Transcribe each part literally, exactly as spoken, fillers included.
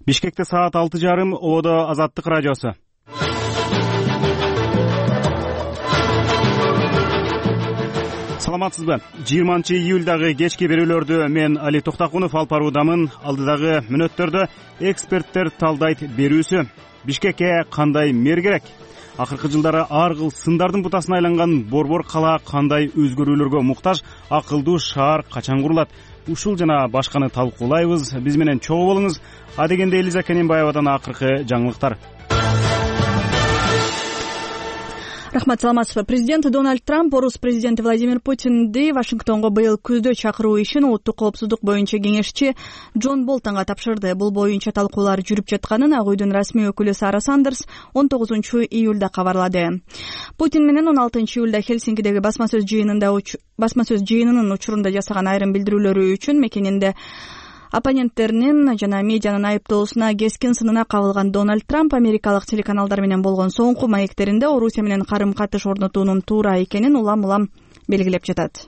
Бишкекте саат алты жарым, Ободо Азаттык радиосу. Саламатсызбы? жыйырманчы июлдагы кечки берүүлөрдү мен Али Токтакунов алып баруудамын. Алдыдагы мүнөттөрдө эксперттер талдайт берүүсү. Бишкекке кандай мер керек? Акыркы жылдары ар кыл сындардын бутасына айланган борбор кала кандай өзгөрүүлөргө муктаж? Акылдуу шаар качан курулат? Ушул жана башканы талкуулайбыз. Биз менен чогуу болуңуз. Адегенде Элиза Кененбаевадан акыркы жаңылыктар. Рахмат, саламатсызбы. Президент Дональд Трамп орус президенти Владимир Путинди Вашингтонго быйыл күздө чакыруу ишин улуттук коопсуздук боюнча кеңешчи Джон Болтонго тапшырды. Бул боюнча талкуулар жүрүп жатканын Ак үйдүн расмий өкүлү Сара Сандерс он тогузунчу июлда кабарлады. Путин менен он алтынчы июлда Хельсинкидеги басма сөз жыйынында басма сөз жыйынынын учурунда жасаган айрым билдирүүлөрү үчүн мекенинде оппоненттеринин жана медианын айыптоосуна кескин сынына кабылган Дональд Трамп америкалык телеканалдар менен болгон соңку маектеринде Орусия менен карым-катыш орнотуунун туура экенин улам-улам белгилеп жатат.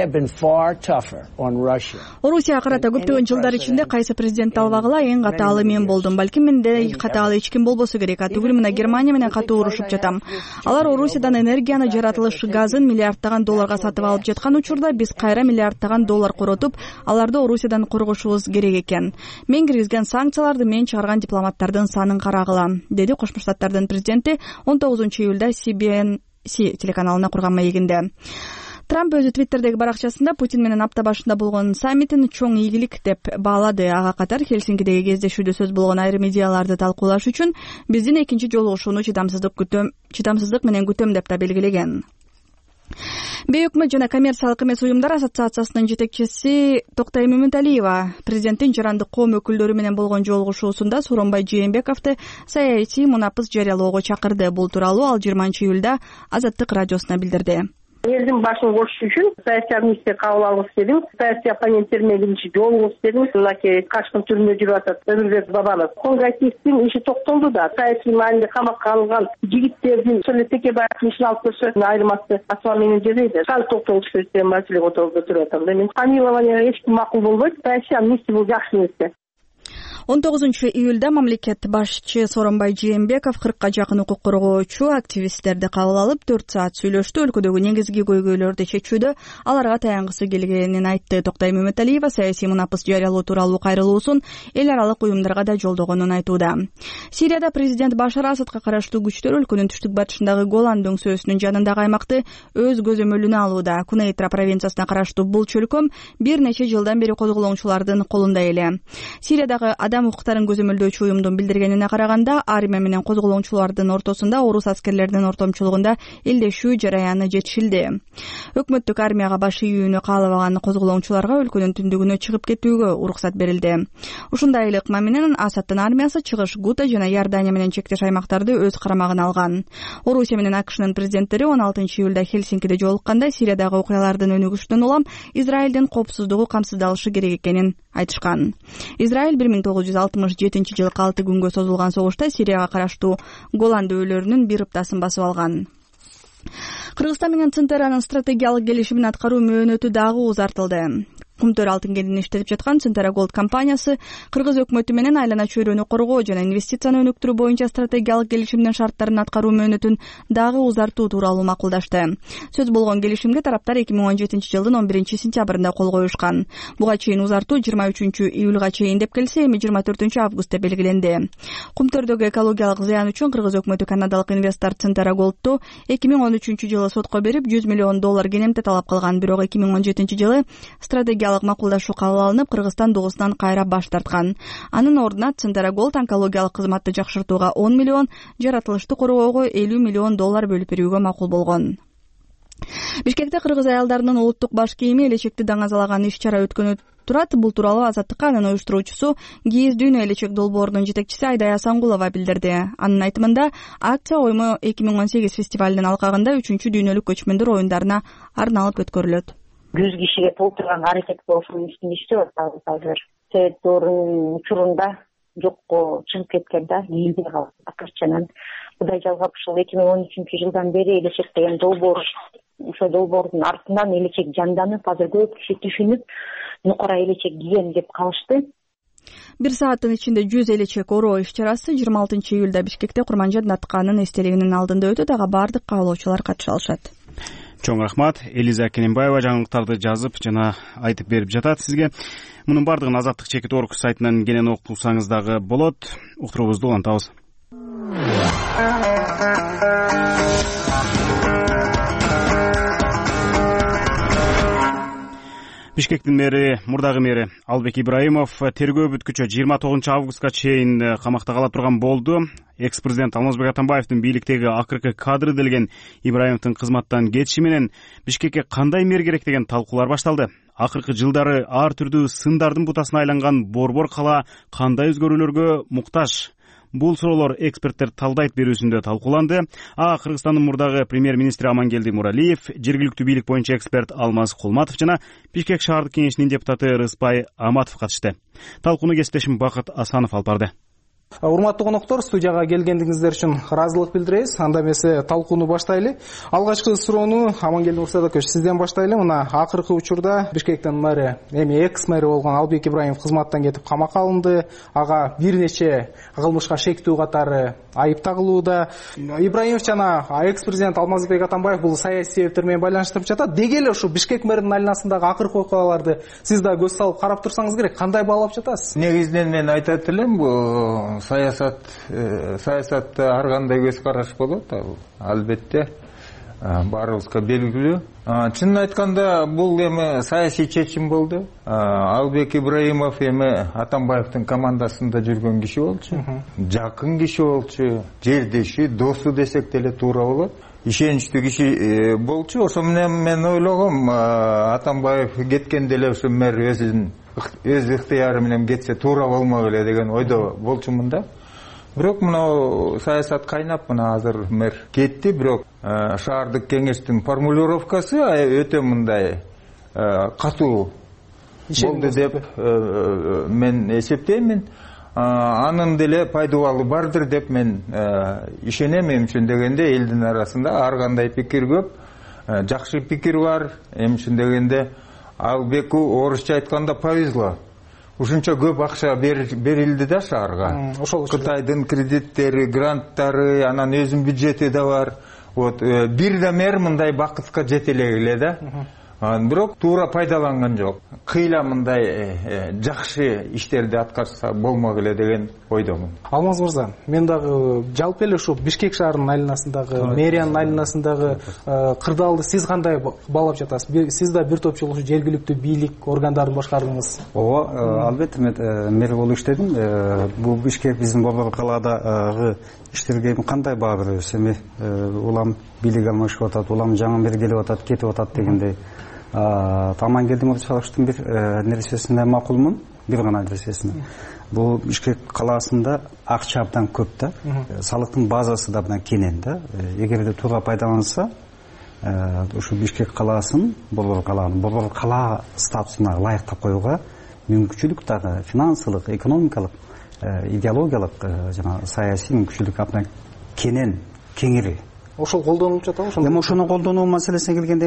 Орусияга карата көптөгөн жылдар ичинде кайсы президентти албагыла эң катаалы мен болдум. Балким мендей катаалы эч ким болбосо керек. Атүгүл мына Германия менен катуу урушуп жатам. Алар Орусиядан энергияны, жаратылыш газын миллиардтаган долларга сатып алып жаткан учурда биз кайра миллиардтаган доллар коротуп, аларды Орусиядан коргошубуз керек экен. Мен киргизген санкцияларды мен чыгарган дипломаттардын санын карагыла, деди Кошмо Штаттардын президенти он тогузунчу июлда си би эн си телеканалына курган маегинде. Трамп өзү Твиттердеги баракчасында Путин менен апта башында болгон саммитин чоң ийгилик деп баалады. Ага катар Хельсинкидеги кездешүүдө сөз болгон айрым идеяларды талкуулаш үчүн биздин экинчи жолугушууну чыдамсыздык күтөм, чыдамсыздык менен күтөм деп да белгилеген. Бейөкмөт жана коммерциялык эмес уюмдар ассоциациясынын жетекчиси Токтай Мөмөнталиева президенттин жарандык коом өкүлдөрү менен болгон жолугушуусунда Сооронбай Жээнбековду саясий мунапыс жарыялоого чакырды. Бул тууралуу ал жыйырманчы июлда Азаттык радиосуна билдирди. Элдин башын кошуш үчүн саясий амнистия кабыл алгыс дедим. Саясий оппоненттерим менен биринчи жолугуш дедим. Мынакей Кашкын түрмөдө жүрүп атат Өмүрбек Бабанов. Конгрессивдин иши токтолду да. Саясий маанилде камакка алынган жигиттердин ошол Текебаевдин ишин алып көрсө айырмасы асма менен жебейди. Сал токтолуш керек деген маселе отуруп атам. Мен камилованияга эч ким макул болбойт. Саясий амнистия бул жакшы нерсе. он тогузунчу июлда мамлекет башчы Сооронбай Жээнбеков кыркка жакын укук коргоочу активисттерди кабыл алып төрт саат сүйлөштү. Өлкөдөгү негизги көйгөйлөрдү чечүүдө аларга таянгысы келгенин айтты. Токтай Мөмөнталиева саясий мунапыс жарыялоо тууралуу кайрылуусун эл аралык уюмдарга да жолдогонун айтууда. Сирияда президент Башар Асадка караштуу күчтөр өлкөнүн түштүк батышындагы Голан дөңсөөсүнүн жанындагы аймакты өз көзөмөлүнө алууда. Кунейтра провинциясына караштуу бул чөлкөм бир нече жылдан бери козголоңчулардын колунда эле. Сириядагы адам укуктарын көзөмөлдөөчү уюмдун билдиргенине караганда, армия менен козголоңчулардын ортосунда орус аскерлеринин ортомчулугунда элдешүү жараяны жетишилди. Өкмөттүк армияга баш ийүүнү каалабаган козголоңчуларга өлкөнүн түндүгүнө чыгып кетүүгө уруксат берилди. Ушундай ыкма менен Асадтын армиясы чыгыш Гута жана Иордания менен чектеш аймактарды өз карамагына алган. Орусия менен АКШнын президенттери он алтынчы июлда Хельсинкиде жолукканда Сириядагы окуялардын өнүгүшүнөн улам Израилдин коопсуздугу камсыздалышы керек экенин айтышкан. Израиль бир миң тогуз жүз алтымыш жетинчи жылкы алты күнгө созулган согушта Сирияга караштуу Голан дөөлөрүнүн бир ыптасын басып алган. Кыргызстан менен Центеранын стратегиялык келишимин аткаруу мөөнөтү дагы узартылды. Кумтөр алтын кенин иштелип жаткан Центера Голд компаниясы кыргыз өкмөтү менен айлана чөйрөнү коргоо жана инвестицияны өнүктүрүү боюнча стратегиялык келишимдин шарттарын аткаруу мөөнөтүн дагы узартуу тууралуу макулдашты. Сөз болгон келишимге тараптар эки миң он жетинчи жылдын он биринчи сентябрында кол коюшкан. Буга чейин узартуу жыйырма үчүнчү июлга чейин деп келсе, эми жыйырма төртүнчү августта белгиленди. Кумтөрдөгү экологиялык зыян үчүн кыргыз өкмөтү канадалык инвестор Центера Голдту эки миң он үчүнчү жылы сотко берип жүз миллион доллар кенемте талап кылган. Бирок эки миң он жетинчи жылы стратегиялык макулдашуу кабыл алынып, Кыргызстан дугусунан кайра баш тарткан. Анын ордуна Центера Голд онкологиялык кызматты жакшыртууга он миллион, жаратылышты коргоого элүү миллион доллар бөлүп берүүгө макул болгон. Бишкекте кыргыз аялдарынын улуттук баш кийими элечекти даңазалаган иш-чара өткөнү турат. Бул тууралуу Азаттыкка анын уюштуруучусу ГИИЗ Дүйнө элечек долбоорунун жетекчиси Айдай Асангулова билдирди. Анын айтымында, акция оймо эки миң он сегиз фестивалынын алкагында үчүнчү дүйнөлүк көчмөндөр оюндарына арналып өткөрүлөт. Жүз кишиге толтурган аракет болушунун үстүндө иштеп атабыз азыр. Себепторунун учурунда жокко чыгып кеткен да, ийилбей калып акырчанан. Кудай жалгап ушул эки миң он үчүнчү жылдан бери элечек деген долбоор, ошол долбоордун артынан элечек жанданып, азыр көп киши түшүнүп, нукара элечек кийген деп калышты. бир сааттын ичинде жүз элүү чек ороо иш чарасы жыйырма алтынчы июлда Бишкекте Курманжан Атканын эстелигинин алдында өтөт. Ага баардык кабылуучулар катыша алышат. Чоң рахмат. Элиза Кененбаева жаңылыктарды жазып жана айтып берип жатат сизге. Мунун бардыгын Азаттык чекит орг сайтынан кенен окусаңыз дагы болот. Уктуруубузду улантабыз. Бишкектин мэри, мурдагы мэри Албек Ибраимов тергөө бүткүчө жыйырма тогузунчу августка чейин камакта кала турган болду. Экс-президент Алмазбек Атамбаевдин бийликтеги акыркы кадры делген Ибраимовдун кызматтан кетиши менен Бишкекке кандай мэр керек деген талкуулар башталды. Акыркы жылдары ар түрдүү сындардын бутасына айланган Борбор кала кандай өзгөрүүлөргө муктаж? Бул суроолор эксперттер талдайт берүүсүндө талкууланды. А Кыргызстандын мурдагы премьер-министри Амангелди Муралиев, жергиликтүү бийлик боюнча эксперт Алмаз Кулматов жана Бишкек шаардык кеңешинин депутаты Рыспай Аматов катышты. Талкууну кесиптешим Бакыт Асанов алып барды. Урматтуу коноктор, студияга келгендигиңиздер үчүн ыраазылык билдиребиз. Анда эмесе талкууну баштайлы. Алгачкы суроону Амангелди Мурсадокович сизден баштайлы. Мына акыркы учурда Бишкектин мэри, эми экс-мэри болгон Албек Ибраимов кызматтан кетип камакка алынды. Ага бир нече кылмышка шектүү катары айып тагылууда. Ибраимов жана экс-президент Алмазбек Атамбаев бул саясий себептер менен байланыштырып жатат. Деги эле ушу Бишкек мэринин айланасындагы акыркы окуяларды сиз да көз салып карап турсаңыз керек. Кандай баалап жатасыз? Негизинен мен айтат элем, бул саясат саясатта ар кандай көз караш болот. Албетте баарыбызга белгилүү. Чынын айтканда бул эми саясий чечим болду. Албек Ибраимов эми Атамбаевдин командасында жүргөн киши болчу. Жакын киши болчу, жердеши, досу десек деле туура болот. Ишеничтүү киши болчу. Ошо менен мен ойлогом, Атамбаев кеткенде эле ошо мэр өзүнүн өз ыктыяры менен кетсе туура болмок эле деген ойдо болчумун да. Бирок мына саясат кайнап, мына азыр мэр кетти, бирок шаардык кеңештин формулировкасы өтө мындай катуу болду деп мен эсептеймин. Анын деле пайдабалы бардыр деп мен ишенем. Эми үчүн дегенде элдин арасында ар кандай пикир көп, жакшы пикир бар. Эми үчүн дегенде Албеку орусча айтканда повезло. Ушунча көп акча берилди да шаарга. Кытайдын кредиттери, гранттары, анан өзүнүн бюджети да бар. Вот бир да мэр мындай бакытка жете эле да. Бирок туура пайдаланган жок. Кыйла мындай жакшы иштерди аткарса болмок эле деген ойдомун. Алмаз мырза, мен дагы жалпы эле ушу Бишкек шаарынын айланасындагы, мэриянын айланасындагы кырдаалды сиз кандай баалап жатасыз? Сиз да бир топ жыл ушу жергиликтүү бийлик органдарын башкардыңыз. Ооба, албетте мен мэр болуп иштедим. Бул Бишкек биздин Борбор калаадагы иштерге кандай баа беребиз? Эми улам бийлик алмашып атат, улам жаңы мэр келип атат, кетип атат дегендей. Амангелди Мурсадоковичтин бир нерсесине макулмун, бир гана нерсесине. Бул Бишкек калаасында акча абдан көп да, салыктын базасы да абдан кенен да. Эгерде туура пайдаланса, ушу Бишкек калаасын, Борбор калааны, Борбор калаа статусуна ылайыктап коюуга мүмкүнчүлүк дагы финансылык, экономикалык, идеологиялык жана саясий мүмкүнчүлүк абдан кенен, кеңири. Ошол колдонулуп жатабы? Ошондо эми ошону колдонуу маселесине келгенде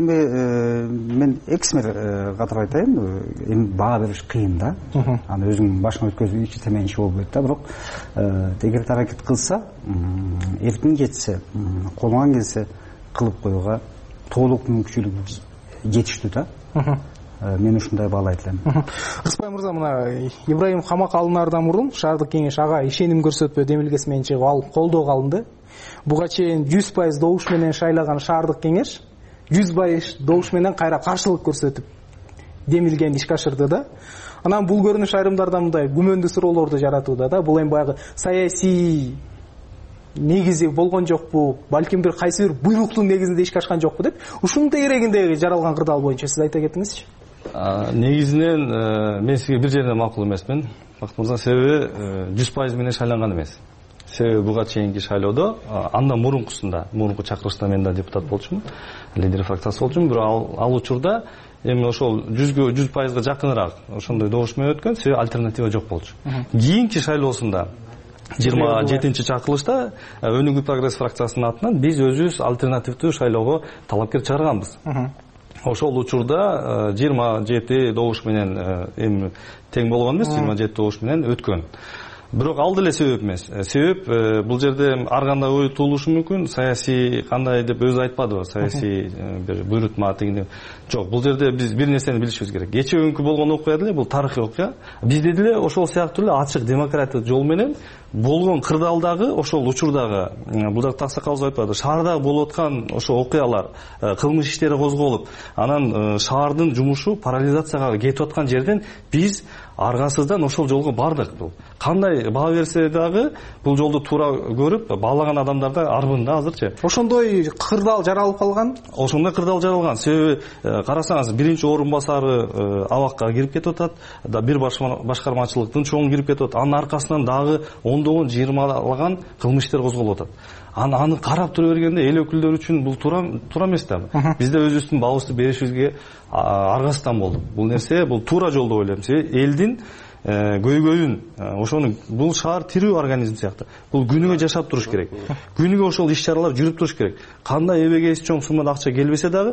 мен экс-мэр катары айтайын, эми баа бериш кыйын да. Аны өзүңүн башыңа өткөзүү ичи теменчи болуп кетти да. Бирок эгер аракет кылса, эркин жетсе, колуңан келсе кылып коюуга толук мүмкүнчүлүк жетиштүү да. Мен ушундай баалайт элем. Рыспай мырза, мына Ибраим камакка алынаардан мурун шаардык кеңеш ага ишеним көрсөтпөө демилгеси менен чыгып алып колдоого алынды. Буга чейин жүз пайыз добуш менен шайлаган шаардык кеңеш жүз пайыз добуш менен кайра каршылык көрсөтүп демилген ишке ашырды да. Анан бул көрүнүш айрымдарда мындай күмөндүү суроолорду жаратууда да. Бул эми баягы саясий негизи болгон жокпу, балким бир кайсы бир буйруктун негизинде ишке ашкан жокпу деп. Ушунун тегерегиндеги жаралган кырдаал боюнча сиз айта кетиңизчи. Негизинен мен сизге бир жерден макул эмесмин, Бакыт мырза, себеби жүз пайыз менен шайланган эмес. Себеби буга чейинки шайлоодо андан мурункусунда, мурунку чакырышта мен да депутат болчумун, лидер фракциясы болчумун, бирок ал учурда эми ошол жүзгө жүз пайызга жакыныраак ошондой добуш менен өткөн, себеби альтернатива жок болчу. Кийинки шайлоосунда жыйырма жетинчи чакырылышта Өнүгүү прогресс фракциясынын атынан биз өзүбүз альтернативдүү шайлоого талапкер чыгарганбыз. ошол учурда жыйырма жети добуш менен эми тең болгон эмес, жыйырма жети добуш менен өткөн. Бирок ал деле себеп эмес. Себеп бул жерде ар кандай ой туулушу мүмкүн. Саясий кандай деп өзү айтпадыбы? Саясий бир буйрутма тегине. Жок, бул жерде биз бир нерсени билишибиз керек. Кечээ өңкү болгон окуя деле бул тарыхый окуя. Бизде деле ошол сыяктуу эле ачык демократиялык жол менен болгон кырдаалдагы ошол учурдагы бул жакта аксакалыбыз айтпады. Шаардагы болуп аткан ошо окуялар, кылмыш иштери козголуп, анан шаардын жумушу парализацияга кетип аткан жерден биз аргасыздан ошол жолго бардык. Бул кандай баа берсе дагы бул жолду туура көрүп баалаган адамдар да арбын да азырчы. Ошондой кырдаал жаралып калган. Ошондой кырдаал жаралган. Себеби карасаңыз биринчи орун басары абакка кирип кетип атат, да бир башкармачылыктын чоң кирип кетип атат. Анын аркасынан дагы ондогон жыйырмалаган кылмыш иштер козголуп атат. Аны карап тура бергенде эл өкүлдөрү үчүн бул туура туура эмес да. Бизде өзүбүздүн баабызды беришибизге аргасыздан болдук. Бул нерсе бул туура жол деп ойлойм. Себеби элдин көйгөйүн, ошону бул шаар тирүү организм сыяктуу. Бул күнүгө жашап туруш керек. Күнүгө ошол иш-чаралар жүрүп туруш керек. Кандай эбегейси чоң суммада акча келбесе дагы,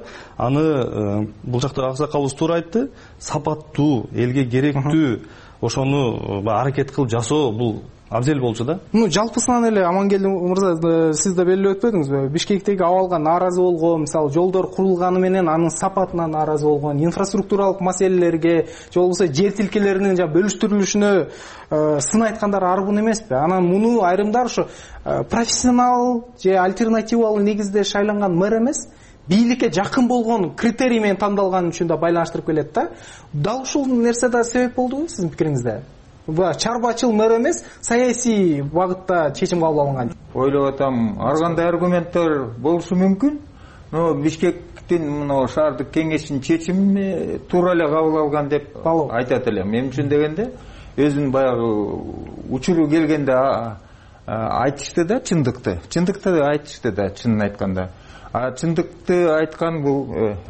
аны бул жакта аксакалыбыз туура айтты, сапаттуу, элге керектүү ошону аракет кылып жасоо бул абзел болчу да. Ну, жалпысынан эле Амангелди мырза, сиз да белгилеп өтпөдүңүзбү? Бишкектеги абалга нааразы болгон, мисалы жолдор курулганы менен анын сапатына нааразы болгон, инфраструктуралык маселелерге, же болбосо жер тилкелеринин жана бөлүштүрүлүшүнө сын айткандар арбын эмеспи? Анан муну айрымдар ушу профессионал же альтернативалуу негизде шайланган мэр эмес, бийликке жакын болгон критерий менен тандалган үчүн да байланыштырып келет да. Дал ушул нерсе да себеп болдубу сиздин пикириңизде? Чарбачыл мэр эмес, саясий багытта чечим кабыл алынган. Ойлоп атам, ар кандай аргументтер болушу мүмкүн. Но Бишкектин мына шаардык кеңештин чечими туура эле кабыл алган деп айтат элем. Мен үчүн дегенде өзүнүн баягы учуру келгенде айтышты да чындыкты. Чындыкты айтышты да, чынын айтканда. А чындыкты айткан бул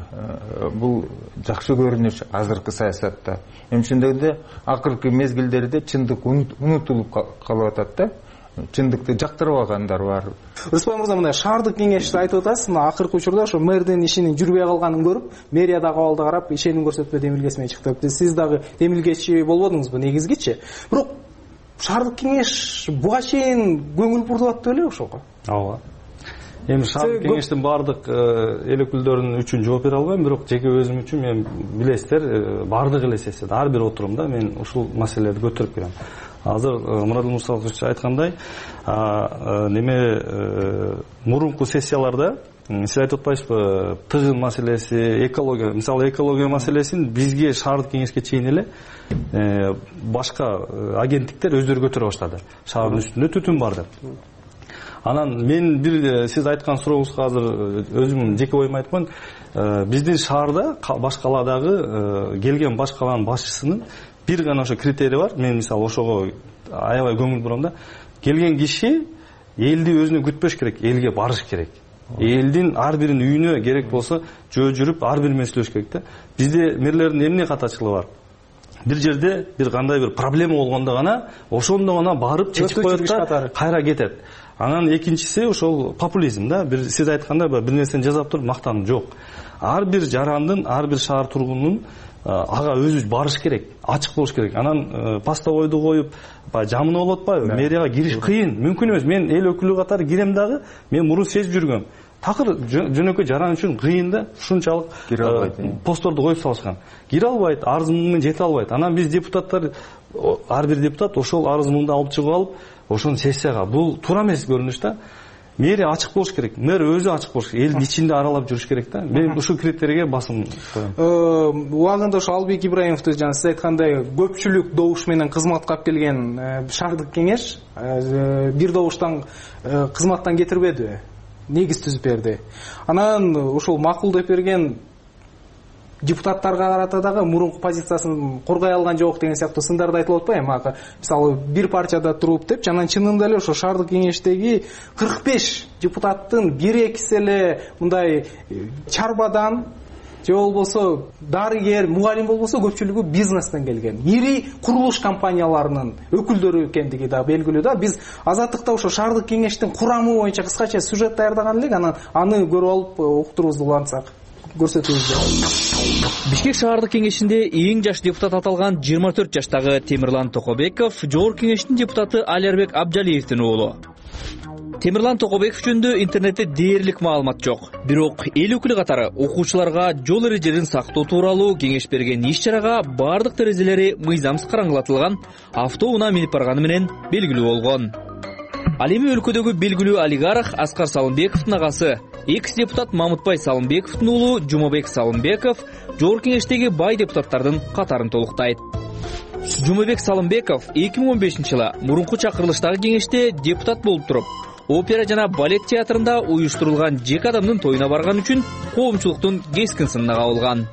бул жакшы көрүнүш азыркы саясатта. Мен үчүн дегенде акыркы мезгилдерде чындык унутулуп калып атат да. Чындыкты жактырбагандар бар. Рыспай мырза, мындай шаардык кеңешти айтып атасыз, мына акыркы учурда ошо мэрдин ишинин жүрбөй калганын көрүп, мэрия дагы абалды карап, ишеним көрсөтпө демилгеси менен чыкты. Сиз дагы демилгечи болбодуңузбу негизгичи? Бирок шаардык кеңеш буга чейин көңүл бурдуп атты беле ошого? Ооба. Эми шаардык кеңештин баардык эл өкүлдөрүнүн үчүн жооп бере албайм, бирок жеке өзүм үчүн мен билесиздер, бардык эле сессияда ар бир отурумда мен ушул маселелерди көтөрүп келем. Азыр Мурадыл Мурсалович айткандай, неме мурунку сессияларда сиз айтып атпайсызбы, тыгын маселеси, экология, мисалы экология маселесин бизге шаардык кеңешке чейин эле башка агенттиктер өздөрү көтөрө баштады. Шаардын үстүндө түтүн бар деп. Анан мен бир сиз айткан сурооңузга азыр өзүмдүн жеке оюмду айтып коеюн. Биздин шаарда баш каладагы келген баш каланын башчысынын бир гана ошо критерий бар. Мен мисалы ошого аябай көңүл бурам да. Келген киши элди өзүнө күтпөш керек, элге барыш керек. Элдин ар биринин үйүнө керек болсо жөө жүрүп ар бир менен сүйлөш керек да. Бизде мэрлердин эмне катачылыгы бар? Бир жерде бир кандай бир проблема болгондо гана ошондо гана барып чечип коет да, кайра кетет. Анан экинчиси ошол популизм да. Бир сиз айткандай бир нерсени жасап туруп мактануу жок. Ар бир жарандын, ар бир шаар тургунунун ага өзү барыш керек, ачык болуш керек. Анан постовойду коюп, жамына болуп атпайбы? Мэрияга кириш кыйын, мүмкүн эмес. Мен эл өкүлү катары кирем дагы, мен мурун сезип жүргөм. Такыр жөнөкөй жаран үчүн кыйын да, ушунчалык кире албайт. Постторду коюп салышкан. Кире албайт, арыз муң менен жете албайт. Анан биз депутаттар, ар бир депутат ошол арыз муңду алып чыгып алып, ошону сессияга. Бул туура эмес көрүнүш да. Мэрия ачык болуш керек. Мэр өзү ачык болуш керек. Элдин ичинде аралап жүрүш керек да. Мен ушул критерийге басым коем. Убагында ошо Албек Ибраимовду жана сиз айткандай көпчүлүк добуш менен кызматка алып келген шаардык кеңеш бир добуштан кызматтан кетирбеди. Негиз түзүп берди. Анан ушул макул деп берген депутаттарга карата дагы мурунку позициясын коргой алган жок деген сыяктуу сындарды айтылып атпайбы? Мисалы бир партияда туруп деп, жана чынында эле ошо шаардык кеңештеги кырк беш депутаттын бир экиси эле мындай чарбадан же болбосо дарыгер, мугалим болбосо көпчүлүгү бизнестен келген. Ири курулуш компанияларынын өкүлдөрү экендиги да белгилүү да. Биз Азаттыкта ошо шаардык кеңештин курамы боюнча кыскача сюжет даярдаган элек, анан аны көрүп алып уктурубузду улантсак. көрсөтүүбүздө. Бишкек шаардык кеңешинде эң жаш депутат аталган жыйырма төрт жаштагы Темирлан Токобеков жогорку кеңештин депутаты Алярбек Абжалиевдин уулу. Темирлан Токобеков жөнүндө интернетте дээрлик маалымат жок. Бирок эл өкүлү катары окуучуларга жол эрежелерин сактоо тууралуу кеңеш берген иш-чарага бардык терезелери мыйзамсыз караңгылатылган автоунаа минип барганы менен белгилүү болгон. Ал эми өлкөдөгү белгилүү олигарх Аскар Салымбековдун агасы, экс-депутат Мамытбай Салымбековдун уулу Жумабек Салымбеков жогорку кеңештеги бай депутаттардын катарын толуктайт. Жумабек Салымбеков эки миң он бешинчи жылы мурунку чакырылыштагы кеңеште депутат болуп туруп, опера жана балет театрында уюштурулган жеке адамдын тоюна барган үчүн коомчулуктун кескин сынына кабылган.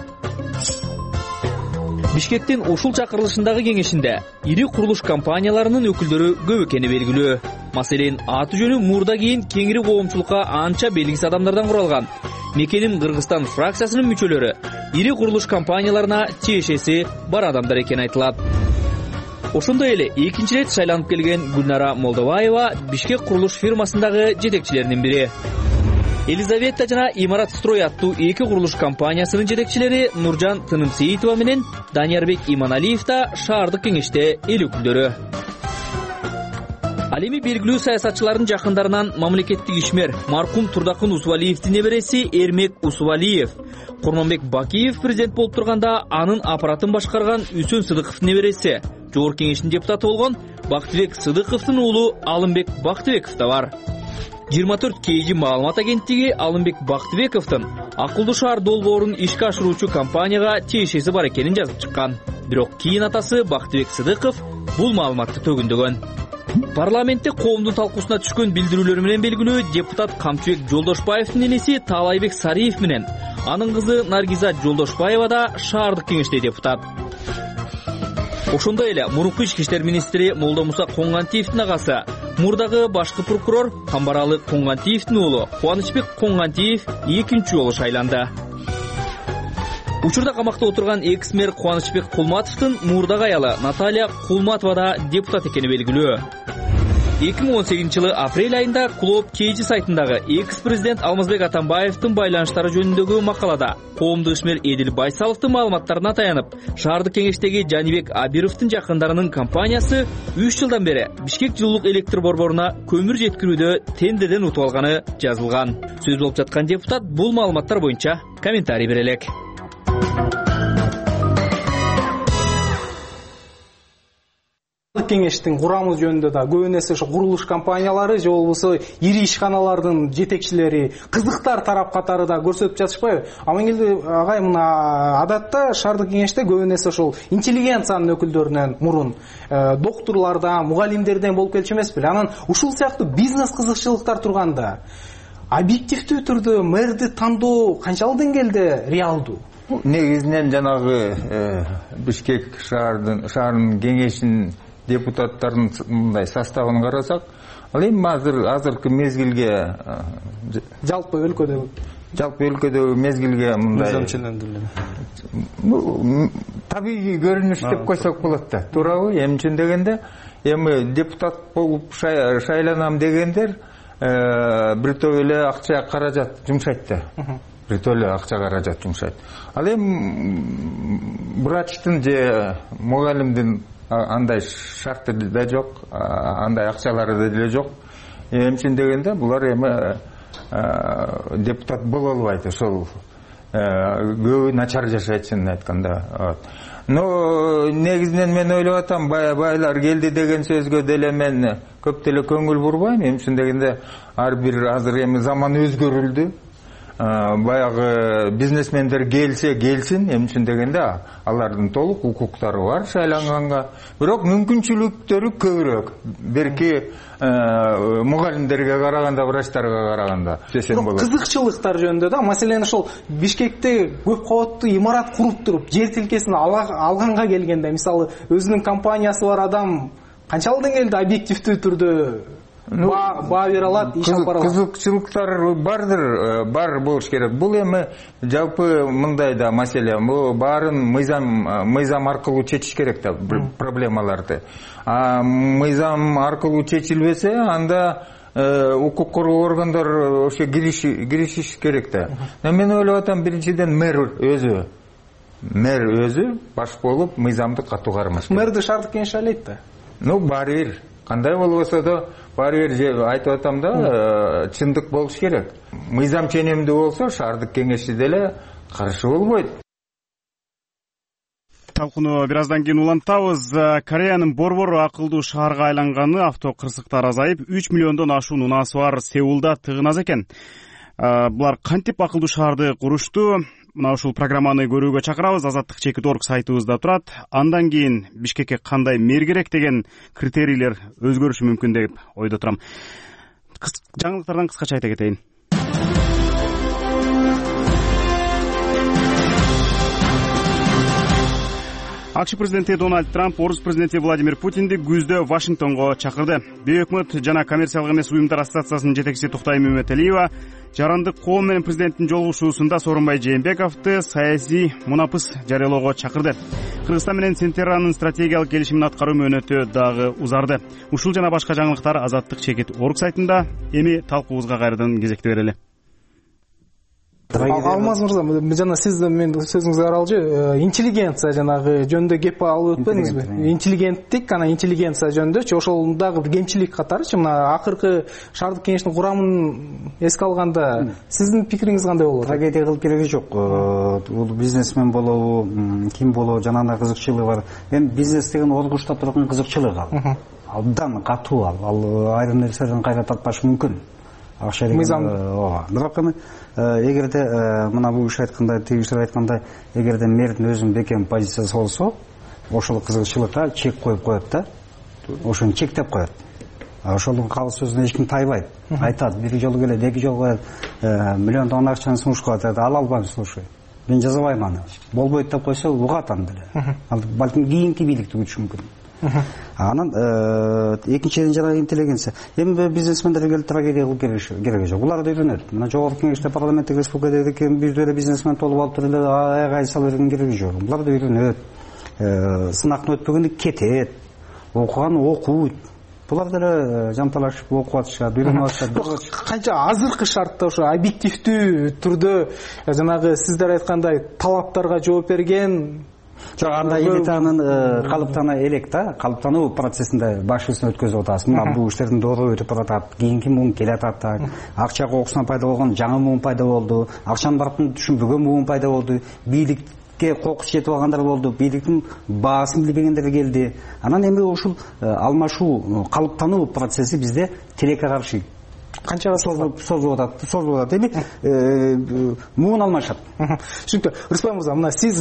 Бишкектин ушул чакырылышындагы кеңешинде ири курулуш компанияларынын өкүлдөрү көп экени белгилүү. Маселен, аты жөнү мурда кийин кеңири коомчулукка анча белгисиз адамдардан куралган Мекеним Кыргызстан фракциясынын мүчөлөрү ири курулуш компанияларына тиешеси бар адамдар экени айтылат. Ошондой эле экинчи рет шайланып келген Гүлнара Молдобаева Бишкек курулуш фирмасындагы жетекчилеринин бири. Елизавета жана Имарат Строй аттуу эки курулуш компаниясынын жетекчилери Нуржан Тынымсеитова менен Даниярбек Иманалиев да шаардык кеңеште эл өкүлдөрү. Ал эми белгилүү саясатчылардын жакындарынан мамлекеттик ишмер маркум Турдакын Усубалиевдин небереси Эрмек Усубалиев, Курманбек Бакиев президент болуп турганда анын аппаратын башкарган Үсөн Сыдыковдун небереси, жогорку кеңештин депутаты болгон Бактыбек Сыдыковдун уулу Алымбек Бактыбеков да бар. жыйырма төрт кей жи маалымат агенттиги Алымбек Бактыбековдун Акылдуу шаар долбоорун ишке ашыруучу компанияга тиешеси бар экенин жазып чыккан. Бирок кийин атасы Бактыбек Сыдыков бул маалыматты төгүндөгөн. Парламентте коомдун талкуусуна түшкөн билдирүүлөр менен белгилүү депутат Камчыбек Жолдошбаевдин энеси Таалайбек Сариев менен анын кызы Наргиза Жолдошбаева да шаардык кеңеште депутат. Ошондой эле мурунку ички иштер министри Молдомуса Коңгантиевдин агасы, мурдагы башкы прокурор Камбаралы Коңгантиевдин уулу Кубанычбек Коңгантиев экинчи жолу шайланды. Учурда камакта отурган экс-мэр Кубанычбек Кулматовдун мурдагы аялы Наталья Кулматова да депутат экени белгилүү. эки миң он сегизинчи жылы апрель айында Клуб Кейжи сайтындагы экс-президент Алмазбек Атамбаевдин байланыштары жөнүндөгү макалада коомдук ишмер Эдил Байсаловдун маалыматтарына таянып, шаардык кеңештеги Жанибек Абировдун жакындарынын компаниясы үч жылдан бери Бишкек жылуулук электр борборуна көмүр жеткирүүдө тендерден утуп алганы жазылган. Сөз болуп жаткан депутат бул маалыматтар боюнча комментарий бере элек. Кеңештин курамы жөнүндө да көбүн эсе ошо курулуш компаниялары же болбосо ири ишканалардын жетекчилери, кызыктар тарап катары да көрсөтүп жатышпайбы? Амангелди агай, мына адатта шаардык кеңеште көбүн эсе ошол интеллигенциянын өкүлдөрүнөн мурун доктурлардан, мугалимдерден болуп келчү эмес беле? Анан ушул сыяктуу бизнес кызыкчылыктар турганда объективдүү түрдө мэрди тандоо канчалык деңгээлде реалдуу? Негизинен жанагы Бишкек шаарынын кеңешинин депутаттарынын мындай составын карасак, ал эми азыр азыркы мезгилге жалпы өлкөдөгү жалпы өлкөдөгү мезгилге мындай табигый көрүнүш деп койсок болот да, туурабы? Эми үчүн дегенде, эми депутат болуп шайланам дегендер биртөө эле акча каражат жумшайт да. Биртөө эле акча каражат жумшайт. Ал эми врачтын же мугалимдин андай шарты да жок, андай акчалары деле жок. Эми үчүн дегенде булар эми депутат боло албайт. Ошол көбү начар жашайт, чынын айтканда. Но негизинен мен ойлоп атам, байлар келди деген сөзгө деле мен көп деле көңүл бурбайм. Эми үчүн дегенде ар бир азыр эми заман өзгөрүлдү. Баягы бизнесмендер келсе келсин, эми үчүн дегенде алардын толук укуктары бар шайланганга. Бирок мүмкүнчүлүктөрү көбүрөөк. Берки мугалимдерге караганда, врачтарга караганда десем болот. Кызыкчылыктар жөнүндө да, маселен ошол Бишкекте көп кабаттуу имарат куруп туруп, жер тилкесин алганга келгенде, мисалы, өзүнүн компаниясы бар адам канчалык деңгээлде объективдүү түрдө баа бере алат, иш алып бара алат? Кызыкчылыктар бардыр, бар болуш керек. Бул эми жалпы мындай да маселе, бул баарын мыйзам мыйзам аркылуу чечиш керек да проблемаларды. А мыйзам аркылуу чечилбесе, анда укук коргоо органдары ошо киришиш керек да. Мен ойлоп атам, биринчиден мэр өзү мэр өзү баш болуп мыйзамды катуу кармаш. Мэрди шаардык кеңеш шайлайт да. Ну, баары кандай болбосо да, баары айтып атам да, чындык болуш керек. Мыйзам ченемдүү болсо, шаардык кеңеши деле каршы болбойт. Талкууну бир аздан кийин улантабыз. Кореянын борбор акылдуу шаарга айланганы авто кырсыктар азайып, үч миллиондон ашуун унаасы бар Сеулда тыгынат экен. Булар кантип акылдуу шаарды курушту? Мына ушул программаны көрүүгө чакырабыз. Азаттык чекит точка орг сайтыбызда турат. Андан кийин Бишкекке кандай мэр керек деген критерийлер өзгөрүшү мүмкүн деп ойдо турам. Жаңылыктардан кыскача айта кетейин. АКШ президенти Дональд Трамп орус президенти Владимир Путинди күздө Вашингтонго чакырды. Бейөкмөт жана коммерциялык эмес уюмдар ассоциациясынын жетекчиси Туктай Мөмөталиева жарандык коом менен президенттин жолугушуусунда Сооронбай Жээнбековду саясий мунапыс жарыялоого чакырды. Кыргызстан менен Центерранын стратегиялык келишимин аткаруу мөөнөтү дагы узарды. Ушул жана башка жаңылыктар Азаттык чекит точка орг сайтында. Эми талкуубузга кайрадан кезекти берели. Алмаз мырза, жана сиз мен сөзүңүзгө аралжы интеллигенция жанагы жөнүндө кеп алып өтпөдүңүзбү? Интеллигенттик, анан интеллигенция жөнүндө ошол дагы бир кемчилик катарычы мына акыркы шаардык кеңештин курамын эске алганда сиздин пикириңиз кандай болот? Трагедия кылып кереги жок. Бул бизнесмен болобу, ким болобу, жанагындай кызыкчылыгы бар. Эми бизнес деген оргучта турган кызыкчылык ал. Абдан катуу ал. Ал айрым нерселерин кайра таппашы мүмкүн. Акча деген ооба. Бирок эми эгерде мына бул киши айткандай, тиги киши айткандай, эгерде мэрдин өзүнүн бекем позициясы болсо, ошол кызыкчылыкка чек коюп коет да. Ошону чектеп коет. Ошол калыс сөзүнө эч ким тайбайт. Айтат, бир жолу келет, эки жолу коет, миллиондогон акчаны сунушка атат, ала албайм, слушай. Мен жазабайм аны. Болбойт деп койсо, угат аны деле. Ал балким кийинки бийликти күтүшү мүмкүн. Анан экинчиден жана интеллигенция. Эми бизнесмендерге келип трагедия кылып кереги жок. Булар да үйрөнөт. Мына жогорку кеңеште парламенттик республикада ким бир деле бизнесмен толуп алып туруп эле аяга салып берген кереги жок. Булар да үйрөнөт. Сынактан өтпөгөндө кетет. Окуган окуйт. Булар деле жанталашып окуп атышат, үйрөнүп атышат. Канча азыркы шартта ошо объективдүү түрдө жанагы сиздер айткандай талаптарга жооп берген. Жок, анда элитанын калыптана элек да, калыптануу процессинде башыбыздан өткөзүп атабыз. Мына бул иштердин доору өтүп баратат, кийинки муун келатат. Акча кокусунан пайда болгон жаңы муун пайда болду, акчанын баркын түшүнбөгөн муун пайда болду, бийликке кокус жетип алгандар болду, бийликтин баасын билбегендер келди. Анан эми ушул алмашуу, калыптануу процесси бизде тилекке каршы канчага созулуп атат, созулуп атат. Эми муун алмашат. Түшүнүктүү. Рыспай мырза, мына сиз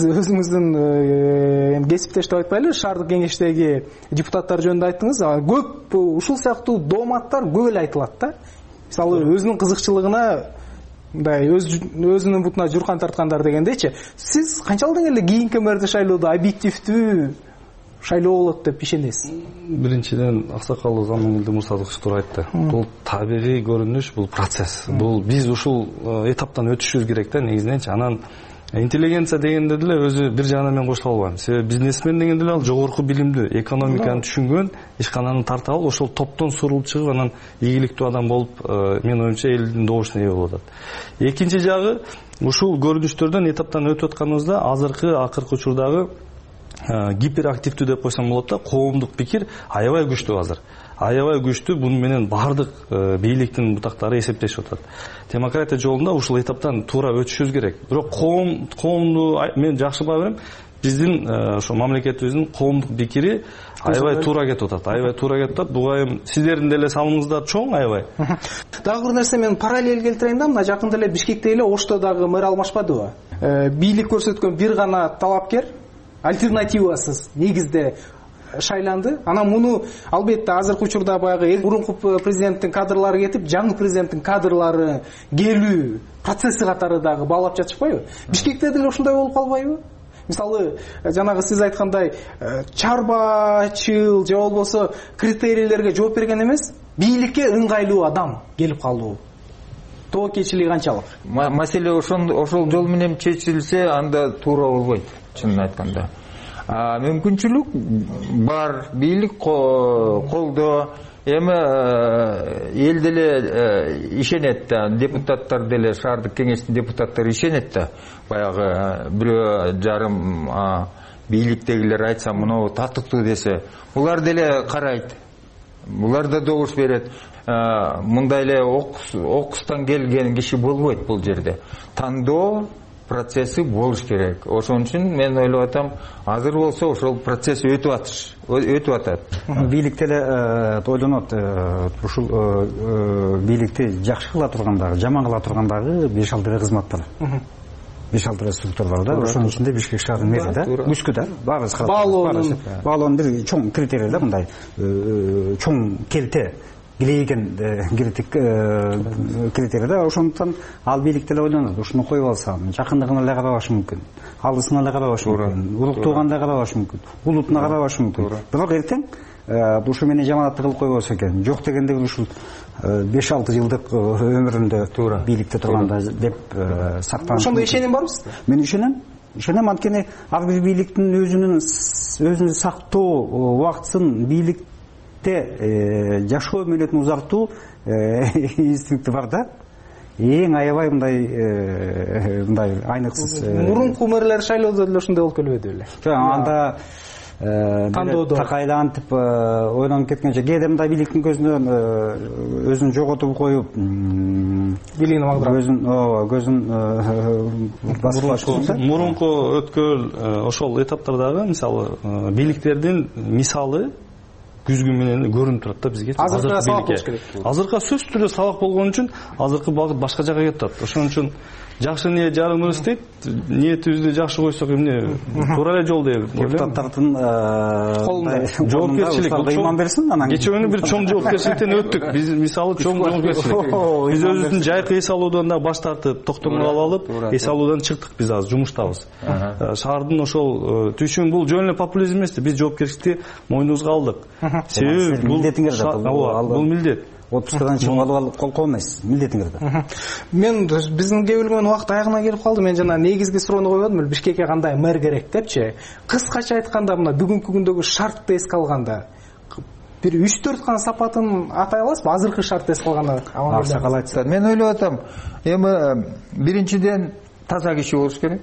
өзүңүздүн кесиптеш деп айтпайлы, шаардык кеңештеги депутаттар жөнүндө айттыңыз. Көп ушул сыяктуу дооматтар көп эле айтылат да. Мисалы өзүнүн кызыкчылыгына мындай өзүнүн бутуна журкан тарткандар дегендейчи. Сиз канчалык эле кийинки мэрди шайлоодо объективдүү шайлоо болот деп ишенесиз? Биринчиден аксакалуу Замангелди Мурсадович туура айтты. Бул табигый көрүнүш, бул процесс. Бул биз ушул этаптан өтүшүбүз керек да негизиненчи. Анан интеллигенция дегенде деле өзү бир жагынан мен кошула албайм. Себеби бизнесмен деген деле ал жогорку билимдүү, экономиканы түшүнгөн, ишкананы тарта алып, ошол топтон сурулуп чыгып, анан ийгиликтүү адам болуп, мен оюмча элдин добушуна ээ болуп атат. Экинчи жагы, ушул көрүнүштөрдөн этаптан өтүп атканыбызда азыркы акыркы учурдагы гиперактивдүү деп койсом болот да, коомдук пикир аябай күчтүү азыр. Аябай күчтүү, буну менен бардык бийликтин бутактары эсептешип атат. Демократия жолунда ушул этаптан туура өтүшүбүз керек. Бирок коом коомду мен жакшы баа берем. Биздин ошо мамлекетибиздин коомдук пикири аябай туура кетип атат. Аябай туура кетип атат. Буга эми сиздердин деле салымыңыздар чоң аябай. Дагы бир нерсе мен параллель келтирейин да, мына жакында эле Бишкекте эле Ошто дагы мэр алмашпадыбы? Бийлик көрсөткөн бир гана талапкер альтернативасыз негизде шайланды. Анан муну албетте азыркы учурда баягы мурунку президенттин кадрлары кетип, жаңы президенттин кадрлары келүү процесси катары дагы баалап жатышпайбы? Бишкекте деле ушундай болуп калбайбы? Мисалы, жанагы сиз айткандай чарбачыл же болбосо критерийлерге жооп берген эмес, бийликке ыңгайлуу адам келип калуу. Тоокечилиги канчалык? Маселе ошол ошол жол менен чечилсе, анда туура болбойт, чынын айтканда. Мүмкүнчүлүк бар, бийлик колдоо, эми эл деле ишенет да, депутаттар деле, шаардык кеңештин депутаттары ишенет да. Баягы бирөө жарым бийликтегилер айтса, мынау татыктуу десе, булар деле карайт. Булар да добуш берет. Мындай эле окустан келген киши болбойт бул жерде. Тандоо процесси болуш керек. Ошон үчүн мен ойлоп атам, азыр болсо ошол процесс өтүп атыш, өтүп атат. Бийликте эле ойлонот, ушул бийликти жакшы кыла тургандагы, жаман кыла тургандагы беш алты кызмат бар. беш алты структура бар да. Ошонун ичинде Бишкек шаарынын мэри да, күчкү да, баарыбыз карап. Баалоонун, баалоонун бир чоң критерий да, мындай чоң келте билейген критерий да. Ошондуктан ал бийликте эле ойлонот, ушуну коюп алсам, жакындыгына эле карабашы мүмкүн, алысына эле карабашы мүмкүн, уруктууганда карабашы мүмкүн, улутуна карабашы мүмкүн. Бирок эртең ушу мени жаманатты кылып койбосо экен, жок дегенде ушул беш алты жылдык өмүрүндө бийликте турганда деп сактанып. Ошондо ишеним барбы сизде? Мен ишенем. Ишенем, анткени ар бир бийликтин өзүнүн өзүн сактоо убактысын, бийликте жашоо мөөнөтүн узартуу инстинкти бар да. Эң аябай мындай мындай айныксыз. Мурунку мэрлер шайлоодо деле ушундай болуп келбеди беле? Жок, анда такайлантып ойлонуп кеткенче, кээде мындай бийликтин көзүнөн өзүн жоготуп коюп, бийлигин магдап, өзүн көзүн басып, мурунку өткөл ошол этаптардагы мисалы бийликтердин мисалы күзгү менен көрүнүп турат да бизге. Азыркы сабак болуш керек. Азыркы сөзсүз түрдө сабак болгон үчүн азыркы багыт башка жака кетип атат. Ошон үчүн жакшы ниет жарым нурс дейт. Ниетибизди жакшы койсок эмне туура эле жол деп. Депутаттардын колунда жоопкерчилик ыйман берсин, анан кечээ бир чоң жоопкерчиликтен өттүк. Биз мисалы чоң жоопкерчилик. Биз өзүбүздүн жайкы эс алуудан да баш тартып, токтомго алып, эс алуудан чыктык. Биз азыр жумуштабыз. Шаардын ошол түшүн бул жөн эле популизм эмес, биз жоопкерчиликти мойнубузга алдык. Себеби бул милдетиңер да. Бул милдет. Отпускадан чыгып алып кол коймойсуз, милдетиңер да. Мен биздин кээ бөлгөн убакыт аягына келип калды. Мен жана негизги суроону койбодум, Бишкекке кандай мэр керек депчи. Кыскача айтканда, мына бүгүнкү күндөгү шартты эске алганда, бир үч төрт гана сапатын атай аласызбы? Азыркы шартты эске алганда. Аксакал айтса, мен ойлоп атам, эми биринчиден таза киши болуш керек.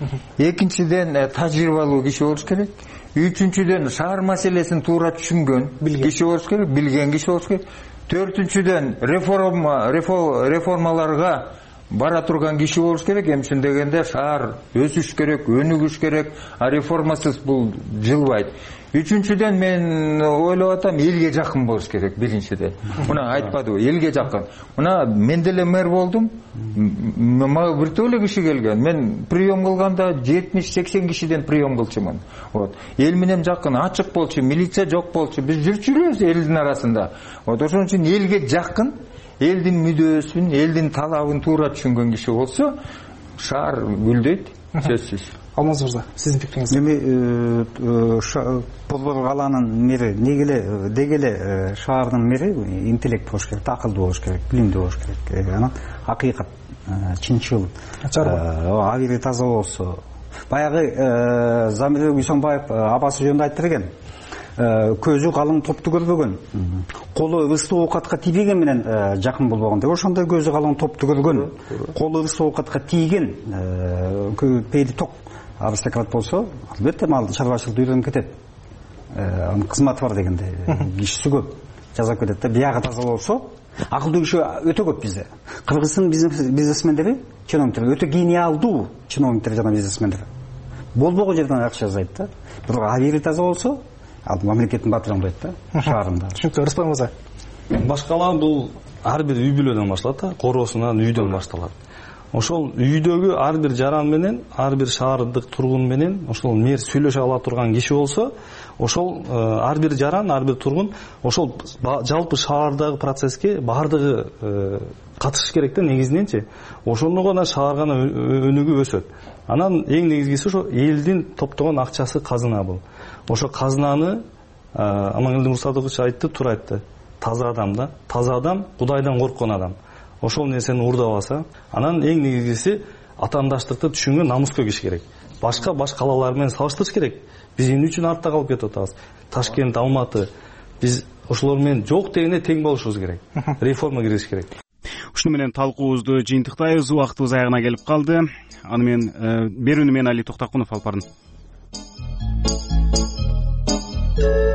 Экинчиден тажрыйбалуу киши болуш керек. Үчүнчүдөн шаар маселесин туура түшүнгөн киши болуш керек, билген киши болуш керек. Төртүнчүдөн реформа реформаларга бара турган киши болуш керек. Эмчен дегенде шаар өсүш керек, өнүгүш керек, а реформасыз бул жылбайт. Үчүнчүдөн мен ойлоп атам, элге жакын болуш керек биринчиден. Мына айтпадыбы, элге жакын. Мына мен деле мэр болдум. Мага бир эле киши келген. Мен прием кылганда жетимиш сексен кишиден прием кылчумун. Вот. Эл менен жакын, ачык болчу, милиция жок болчу. Биз жүрчү элебиз элдин арасында. Вот ошон үчүн элге жакын, элдин мүдөөсүн, элдин талабын туура түшүнгөн киши болсо, шаар гүлдөйт, сөзсүз. Алмаз мырза, сиздин пикириңиз? Эми Болбор калаанын мэри негеле дегеле шаардын мэри интеллект болуш керек, акылдуу болуш керек, билимдүү болуш керек. Анан акыйкат, чынчыл, абийири таза болсо. Баягы Замир Гүйсөнбаев абасы жөнүндө айтып берген. Көзү калың топту көрбөгөн, колу ыстуу оокатка тийбеген менен жакын болбогон деп. Ошондой көзү калың топту көргөн, колу ыстуу оокатка тийген пейли ток аристократ болсо, албетте мал чарбачылыкты үйрөнүп кетет. Анын кызматы бар дегенде, кишиси көп, жазап кетет да. Биягы таза болсо, акылдуу киши өтө көп бизде. Кыргыздын бизнесмендери, чиновниктер өтө гениалдуу чиновниктер жана бизнесмендер. Болбогон жерден акча жасайт да. Бирок абийири таза болсо, ал мамлекеттин батыры болот да, шаарында. Түшүнүктүү, Рыспай мырза. Баш кала бул ар бир үй бүлөдөн башталат да, короосунан үйдөн башталат. Ошол үйдөгү ар бир жаран менен, ар бир шаардык тургун менен ошол мэр сүйлөшө ала турган киши болсо, ошол ар бир жаран, ар бир тургун ошол жалпы шаардагы процесске баардыгы катышыш керек да негизиненчи. Ошондо гана шаар гана өнүгүп өсөт. Анан эң негизгиси ошо элдин топтогон акчасы казына бул. Ошо казынаны Амангелди Мурсадыкович айтты, туура айтты. Таза адам да, таза адам Кудайдан корккон адам. Ошол нерсени урдабаса, анан эң негизгиси атаандаштыкты түшүнгөн намыскө киши керек. Башка баш калалар менен салыштырыш керек. Биз эмне үчүн артта калып кетип атабыз? Ташкент, Алматы, биз ошолор менен жок дегенде тең болушубуз керек. Реформа киргизиш керек. Ушуну менен талкуубузду жыйынтыктайбыз. Убактыбыз аягына келип калды. Аны мен берүүнү мен Али Токтокунов алып бардым.